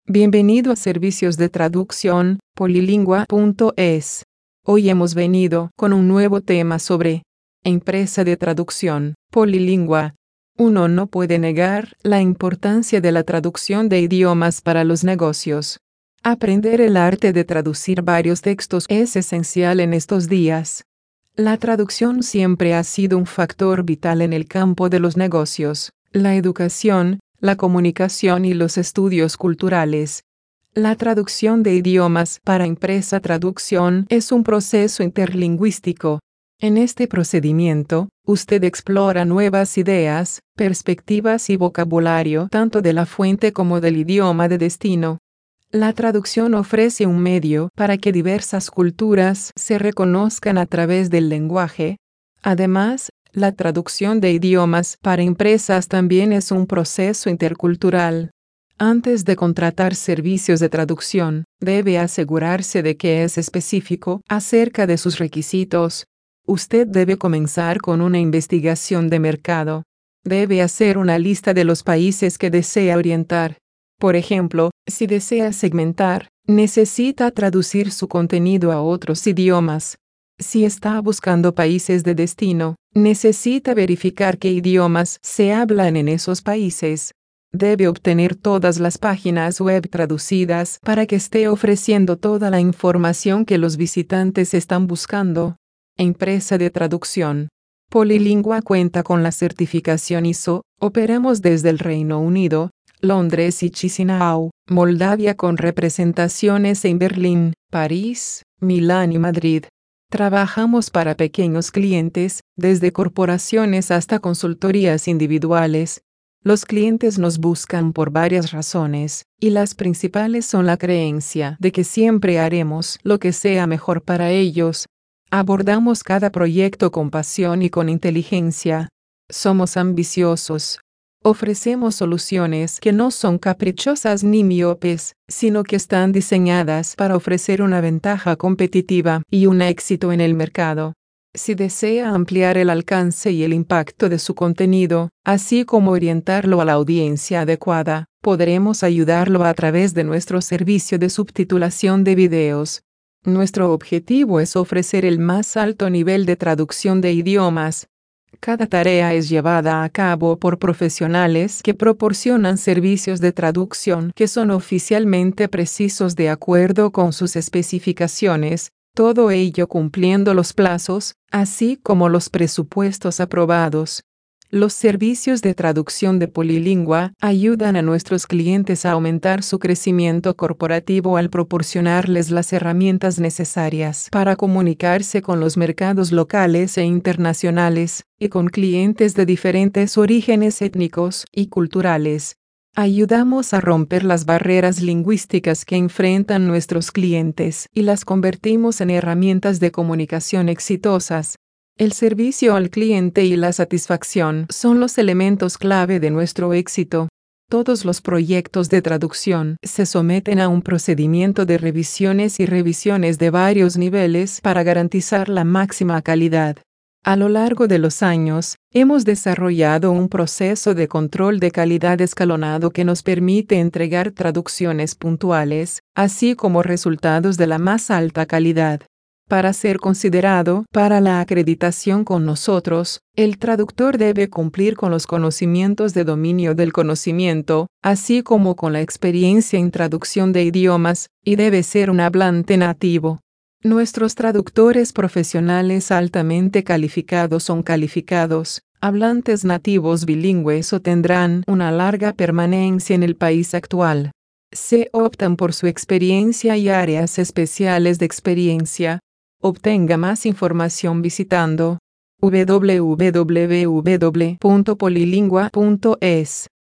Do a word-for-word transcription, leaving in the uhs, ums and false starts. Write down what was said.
Bienvenido a Servicios de Traducción, polilingua punto es. Hoy hemos venido con un nuevo tema sobre empresa de traducción, polilingua. Uno no puede negar la importancia de la traducción de idiomas para los negocios. Aprender el arte de traducir varios textos es esencial en estos días. La traducción siempre ha sido un factor vital en el campo de los negocios, la educación, la comunicación y los estudios culturales. La traducción de idiomas para empresa traducción es un proceso interlingüístico. En este procedimiento, usted explora nuevas ideas, perspectivas y vocabulario tanto de la fuente como del idioma de destino. La traducción ofrece un medio para que diversas culturas se reconozcan a través del lenguaje. Además, la traducción de idiomas para empresas también es un proceso intercultural. Antes de contratar servicios de traducción, debe asegurarse de que es específico acerca de sus requisitos. Usted debe comenzar con una investigación de mercado. Debe hacer una lista de los países que desea orientar. Por ejemplo, si desea segmentar, necesita traducir su contenido a otros idiomas. Si está buscando países de destino, necesita verificar qué idiomas se hablan en esos países. Debe obtener todas las páginas web traducidas para que esté ofreciendo toda la información que los visitantes están buscando. Empresa de traducción. Polilingua cuenta con la certificación I S O. Operamos desde el Reino Unido, Londres y Chisinau, Moldavia, con representaciones en Berlín, París, Milán y Madrid. Trabajamos para pequeños clientes, desde corporaciones hasta consultorías individuales. Los clientes nos buscan por varias razones, y las principales son la creencia de que siempre haremos lo que sea mejor para ellos. Abordamos cada proyecto con pasión y con inteligencia. Somos ambiciosos. Ofrecemos soluciones que no son caprichosas ni miopes, sino que están diseñadas para ofrecer una ventaja competitiva y un éxito en el mercado. Si desea ampliar el alcance y el impacto de su contenido, así como orientarlo a la audiencia adecuada, podremos ayudarlo a través de nuestro servicio de subtitulación de videos. Nuestro objetivo es ofrecer el más alto nivel de traducción de idiomas. Cada tarea es llevada a cabo por profesionales que proporcionan servicios de traducción que son oficialmente precisos de acuerdo con sus especificaciones, todo ello cumpliendo los plazos, así como los presupuestos aprobados. Los servicios de traducción de Polilingua ayudan a nuestros clientes a aumentar su crecimiento corporativo al proporcionarles las herramientas necesarias para comunicarse con los mercados locales e internacionales, y con clientes de diferentes orígenes étnicos y culturales. Ayudamos a romper las barreras lingüísticas que enfrentan nuestros clientes y las convertimos en herramientas de comunicación exitosas. El servicio al cliente y la satisfacción son los elementos clave de nuestro éxito. Todos los proyectos de traducción se someten a un procedimiento de revisiones y revisiones de varios niveles para garantizar la máxima calidad. A lo largo de los años, hemos desarrollado un proceso de control de calidad escalonado que nos permite entregar traducciones puntuales, así como resultados de la más alta calidad. Para ser considerado para la acreditación con nosotros, el traductor debe cumplir con los conocimientos de dominio del conocimiento, así como con la experiencia en traducción de idiomas, y debe ser un hablante nativo. Nuestros traductores profesionales altamente calificados son calificados, hablantes nativos bilingües o tendrán una larga permanencia en el país actual. Se optan por su experiencia y áreas especiales de experiencia. Obtenga más información visitando w w w punto polilingua punto es.